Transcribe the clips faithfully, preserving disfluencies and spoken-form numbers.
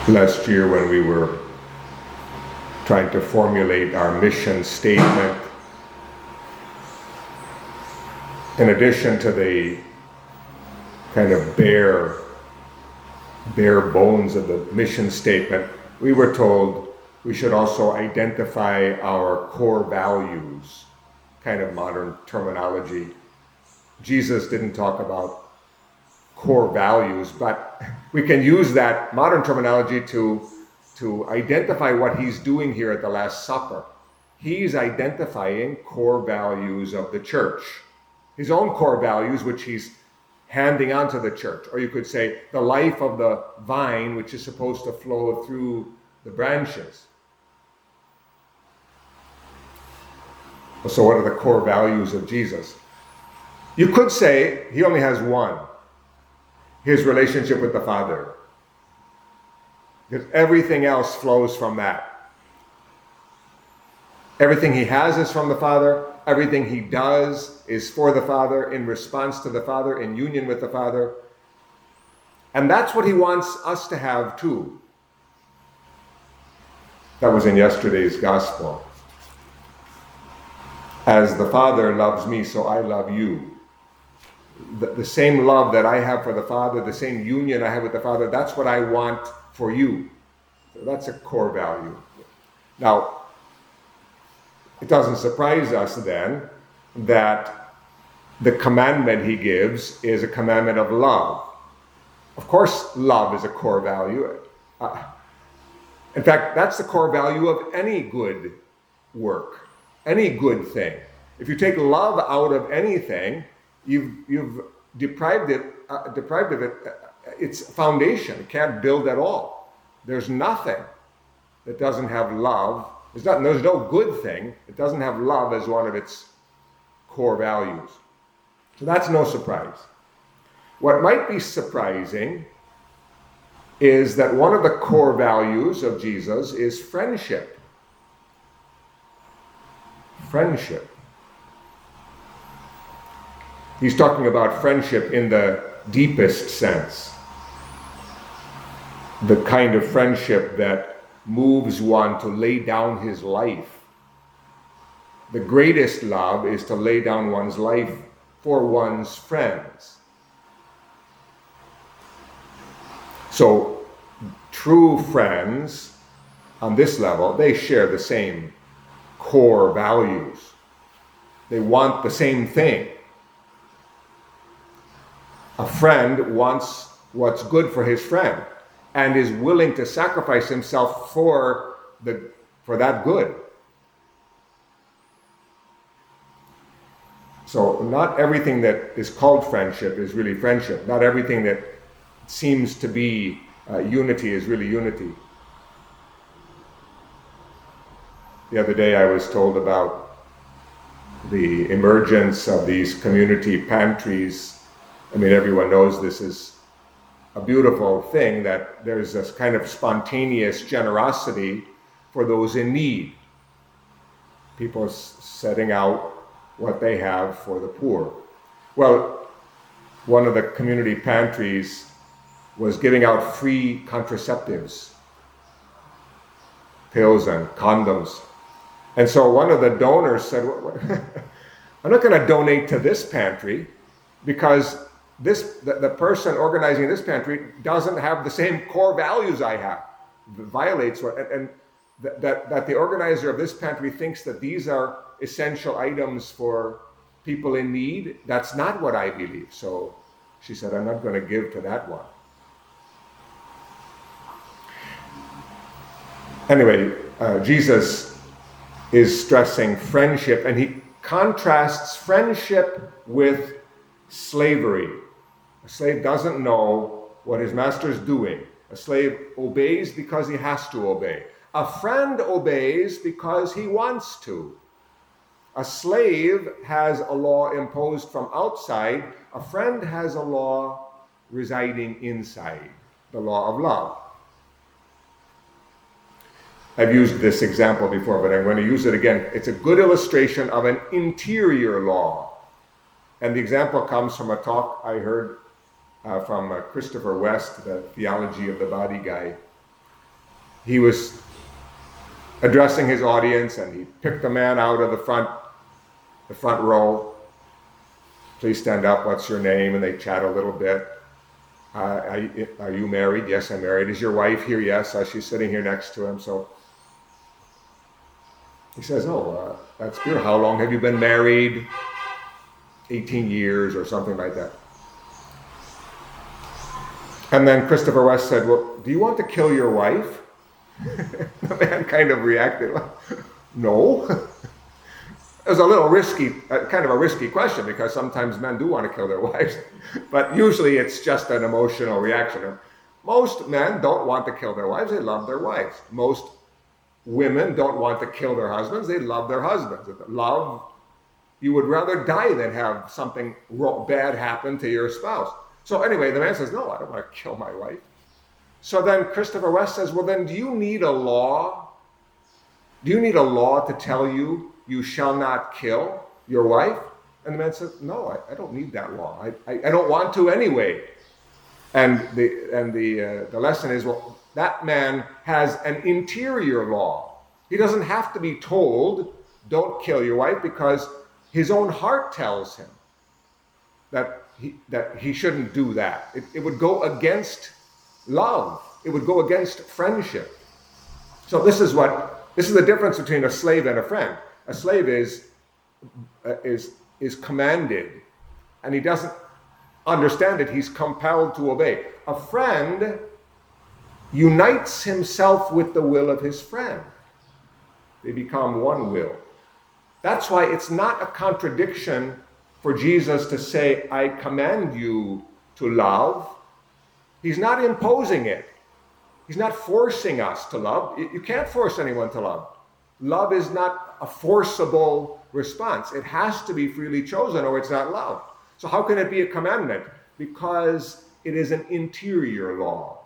Last year when we were trying to formulate our mission statement, in addition to the kind of bare, bare bones of the mission statement, we were told we should also identify our core values, kind of modern terminology. Jesus didn't talk about core values, but we can use that modern terminology to, to identify what he's doing here at the Last Supper. He's identifying core values of the church, his own core values, which he's handing on to the church. Or you could say the life of the vine, which is supposed to flow through the branches. So what are the core values of Jesus? You could say he only has one. His relationship with the Father. Because everything else flows from that. Everything he has is from the Father. Everything he does is for the Father, in response to the Father, in union with the Father. And that's what he wants us to have too. That was in yesterday's gospel. As the Father loves me, so I love you. The, the same love that I have for the Father, the same union I have with the Father, that's what I want for you. So that's a core value. Now, it doesn't surprise us then that the commandment he gives is a commandment of love. Of course, love is a core value. Uh, in fact, that's the core value of any good work, any good thing. If you take love out of anything, You've, you've deprived it, uh, deprived of it, uh, its foundation. It can't build at all. There's nothing that doesn't have love. There's, not, there's no good thing that doesn't have love as one of its core values. So that's no surprise. What might be surprising is that one of the core values of Jesus is friendship. Friendship. He's talking about friendship in the deepest sense. The kind of friendship that moves one to lay down his life. The greatest love is to lay down one's life for one's friends. So, true friends on this level, they share the same core values. They want the same thing. A friend wants what's good for his friend and is willing to sacrifice himself for the for that good. So not everything that is called friendship is really friendship. Not everything that seems to be uh, unity is really unity. The other day I was told about the emergence of these community pantries. I mean, everyone knows this is a beautiful thing, that there's this kind of spontaneous generosity for those in need. People setting out what they have for the poor. Well, one of the community pantries was giving out free contraceptives, pills and condoms. And so one of the donors said, I'm not going to donate to this pantry because This the, the person organizing this pantry doesn't have the same core values I have. It violates what, and, and th- that that the organizer of this pantry thinks that these are essential items for people in need. That's not what I believe. So she said, I'm not going to give to that one. Anyway, uh, Jesus is stressing friendship, and he contrasts friendship with slavery. A slave doesn't know what his master is doing. A slave obeys because he has to obey. A friend obeys because he wants to. A slave has a law imposed from outside. A friend has a law residing inside, the law of love. I've used this example before, but I'm going to use it again. It's a good illustration of an interior law. And the example comes from a talk I heard uh, from uh, Christopher West, the theology of the body guy. he was addressing his audience, and he picked a man out of the front, the front row. Please stand up. What's your name? And they chat a little bit. Uh, are, are you married? Yes, I'm married. Is your wife here? Yes. Uh, she's sitting here next to him. So he says, oh, uh, that's good. How long have you been married? eighteen years or something like that. And then Christopher West said, well, do you want to kill your wife? The man kind of reacted, no. It was a little risky, uh, kind of a risky question, because sometimes men do want to kill their wives. But usually it's just an emotional reaction. Most men don't want to kill their wives. They love their wives. Most women don't want to kill their husbands. They love their husbands. Love, you would rather die than have something bad happen to your spouse. So anyway, the man says, no, I don't want to kill my wife. So then Christopher West says, well, then do you need a law? Do you need a law to tell you you shall not kill your wife? And the man says, no, I, I don't need that law. I, I, I don't want to anyway. And the and the uh, the lesson is, well, that man has an interior law. He doesn't have to be told, don't kill your wife, because his own heart tells him that he, that he shouldn't do that. It, it would go against love. It would go against friendship. So this is what this is the difference between a slave and a friend. A slave is uh, is is commanded, and he doesn't understand it. He's compelled to obey. A friend unites himself with the will of his friend. They become one will. That's why it's not a contradiction for Jesus to say, I command you to love. He's not imposing it. He's not forcing us to love. You can't force anyone to love. Love is not a forcible response. It has to be freely chosen, or it's not love. So how can it be a commandment? Because it is an interior law.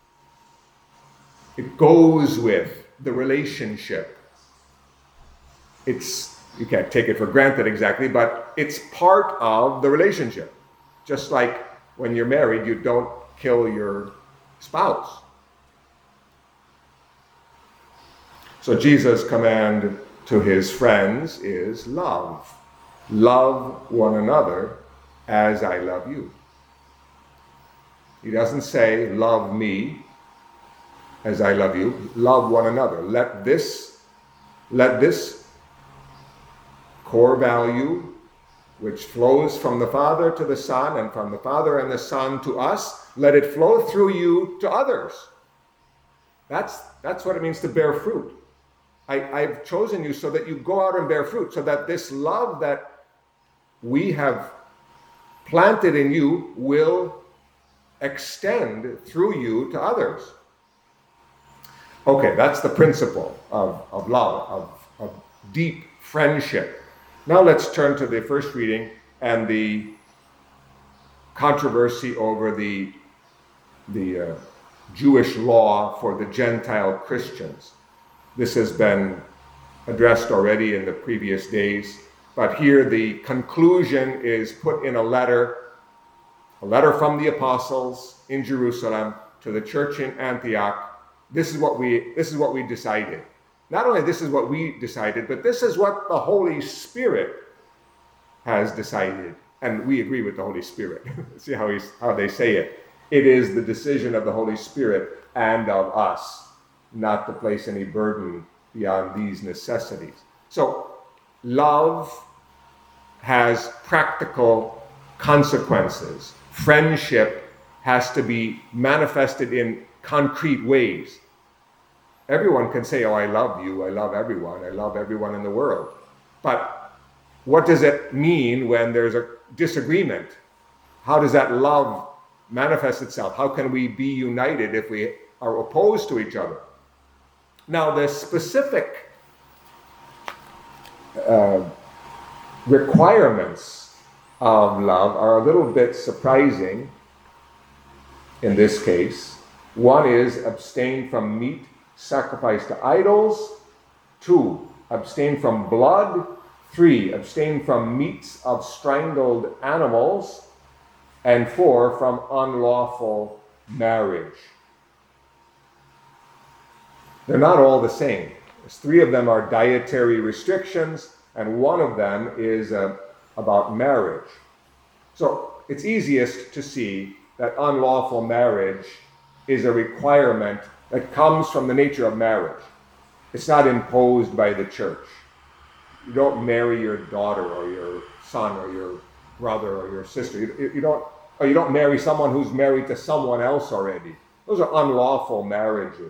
It goes with the relationship. It's, you can't take it for granted exactly, but it's part of the relationship. Just like when you're married, you don't kill your spouse. So Jesus' command to his friends is love. Love one another as I love you. He doesn't say, love me as I love you. Love one another. Let this, let this core value, which flows from the Father to the Son, and from the Father and the Son to us, let it flow through you to others. That's, that's what it means to bear fruit. I, I've chosen you so that you go out and bear fruit, so that this love that we have planted in you will extend through you to others. Okay, that's the principle of, of love, of, of deep friendship. Now let's turn to the first reading and the controversy over the, the uh, Jewish law for the Gentile Christians. This has been addressed already in the previous days, but here the conclusion is put in a letter, a letter from the apostles in Jerusalem to the church in Antioch. This is what we, this is what we decided. Not only this is what we decided, but this is what the Holy Spirit has decided. And we agree with the Holy Spirit. See how, he's, how they say it. It is the decision of the Holy Spirit and of us not to place any burden beyond these necessities. So love has practical consequences. Friendship has to be manifested in concrete ways. Everyone can say, oh, I love you, I love everyone, I love everyone in the world. But what does it mean when there's a disagreement? How does that love manifest itself? How can we be united if we are opposed to each other? Now, the specific uh, requirements of love are a little bit surprising in this case. One is abstain from meat sacrificed to idols. Two, abstain from blood. Three, abstain from meats of strangled animals. And four, from unlawful marriage. they're not all the same. Three of them are dietary restrictions, and one of them is uh, about marriage. So it's easiest to see that unlawful marriage is a requirement that comes from the nature of marriage. It's not imposed by the church. You don't marry your daughter or your son or your brother or your sister. You, you don't, or you don't marry someone who's married to someone else already. Those are unlawful marriages.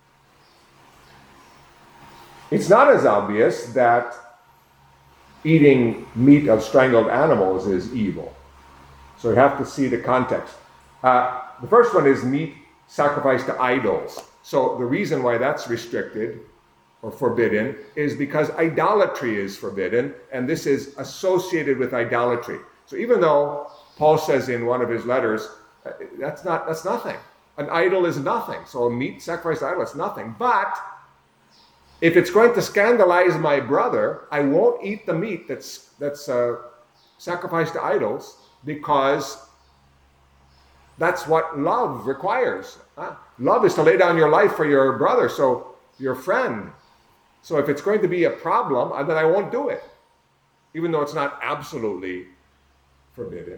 It's not as obvious that eating meat of strangled animals is evil. So you have to see the context. Uh, the first one is meat sacrificed to idols. So the reason why that's restricted or forbidden is because idolatry is forbidden, and this is associated with idolatry. So even though Paul says in one of his letters, uh, that's not that's nothing. An idol is nothing. So a meat sacrificed to idol is nothing. But if it's going to scandalize my brother, I won't eat the meat that's that's uh, sacrificed to idols, because that's what love requires. Huh? Love is to lay down your life for your brother, so your friend. So if it's going to be a problem, then I won't do it, even though it's not absolutely forbidden.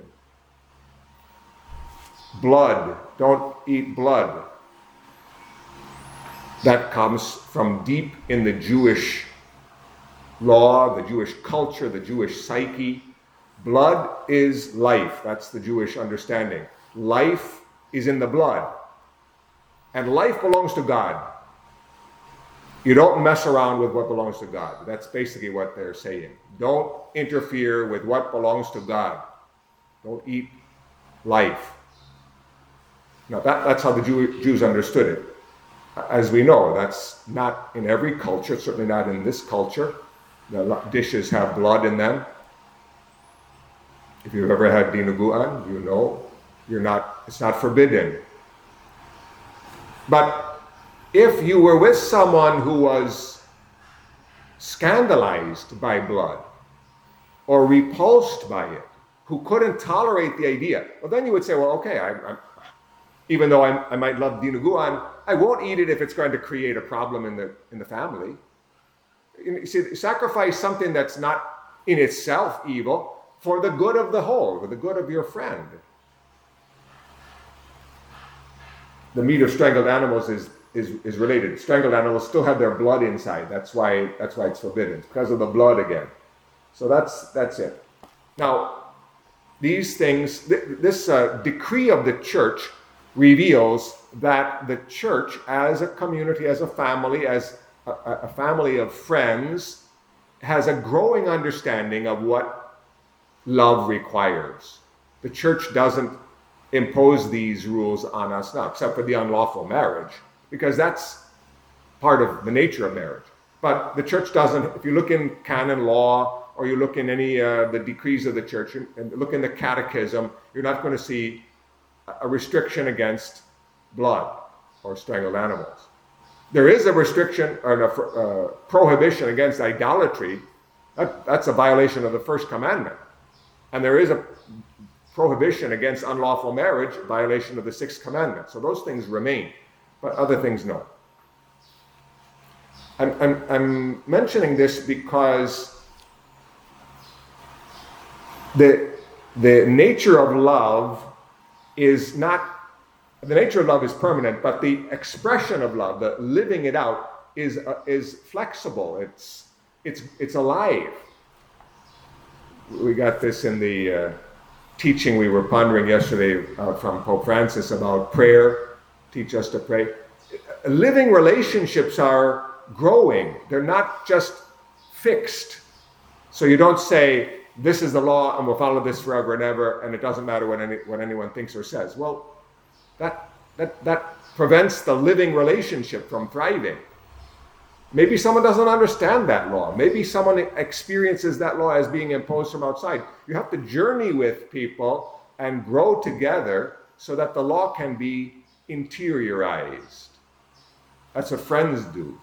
Blood. Don't eat blood. That comes from deep in the Jewish law, the Jewish culture, the Jewish psyche. Blood is life. That's the Jewish understanding. Life is in the blood. And life belongs to God. You don't mess around with what belongs to God. That's basically what they're saying. Don't interfere with what belongs to God. Don't eat life. Now that, that's how the Jew, Jews understood it. As we know, that's not in every culture, certainly not in this culture. The dishes have blood in them. If you've ever had dinuguan, you know you're not, it's not forbidden. But if you were with someone who was scandalized by blood or repulsed by it, who couldn't tolerate the idea, well, then you would say, well, okay, I, I, even though I, I might love dinuguan, I won't eat it if it's going to create a problem in the in the family. You see, sacrifice something that's not in itself evil for the good of the whole, for the good of your friend. The meat of strangled animals is, is, is related. Strangled animals still have their blood inside. That's why that's why it's forbidden. It's because of the blood again. So that's that's it. Now, these things, th- this uh, decree of the church reveals that the church, as a community, as a family, as a, a family of friends, has a growing understanding of what love requires. The church doesn't impose these rules on us now, except for the unlawful marriage, because that's part of the nature of marriage. But the church doesn't, if you look in canon law, or you look in any of uh, the decrees of the church, and look in the catechism, you're not going to see a restriction against blood or strangled animals. There is a restriction or a uh, prohibition against idolatry. That, that's a violation of the first commandment. And there is a prohibition against unlawful marriage, violation of the sixth commandment. So those things remain, but other things no. I'm, I'm, I'm mentioning this because the, the nature of love is not, the nature of love is permanent, but the expression of love, the living it out, is uh, is flexible. It's it's it's alive. We got this in the uh, teaching we were pondering yesterday uh, from Pope Francis about prayer. Teach us to pray. Living relationships are growing. They're not just fixed. So you don't say, this is the law and we'll follow this forever and ever, and it doesn't matter what any what anyone thinks or says. Well, that that that prevents the living relationship from thriving. Maybe someone doesn't understand that law. Maybe someone experiences that law as being imposed from outside. You have to journey with people and grow together so that the law can be interiorized. That's what friends do.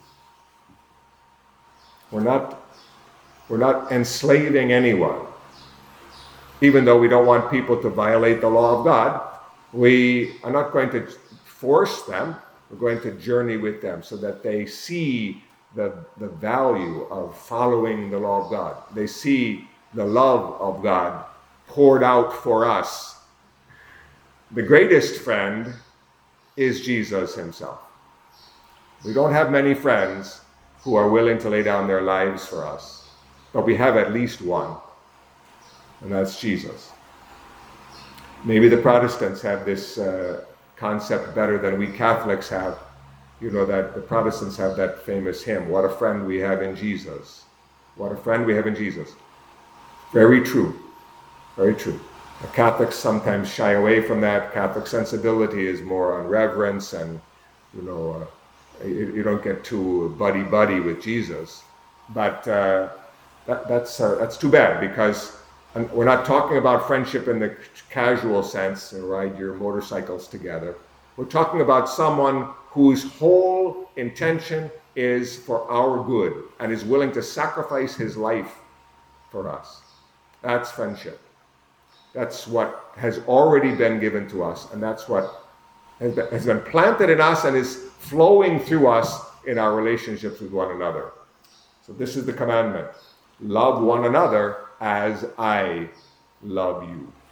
We're not We're not enslaving anyone. Even though we don't want people to violate the law of God, we are not going to force them. We're going to journey with them so that they see the, the value of following the law of God. They see the love of God poured out for us. The greatest friend is Jesus himself. We don't have many friends who are willing to lay down their lives for us, but we have at least one, and that's Jesus. Maybe the Protestants have this uh, concept better than we Catholics have. You know that the Protestants have that famous hymn, "What a friend we have in Jesus." What a friend we have in Jesus. Very true. Very true. The Catholics sometimes shy away from that. Catholic sensibility is more on reverence, and you know, uh, you, you don't get too buddy-buddy with Jesus. But uh, that, that's uh, that's too bad, because we're not talking about friendship in the casual sense, and ride your motorcycles together. We're talking about someone whose whole intention is for our good and is willing to sacrifice his life for us. That's friendship. That's what has already been given to us, and that's what has been, has been planted in us and is flowing through us in our relationships with one another. So this is the commandment. Love one another as I love you.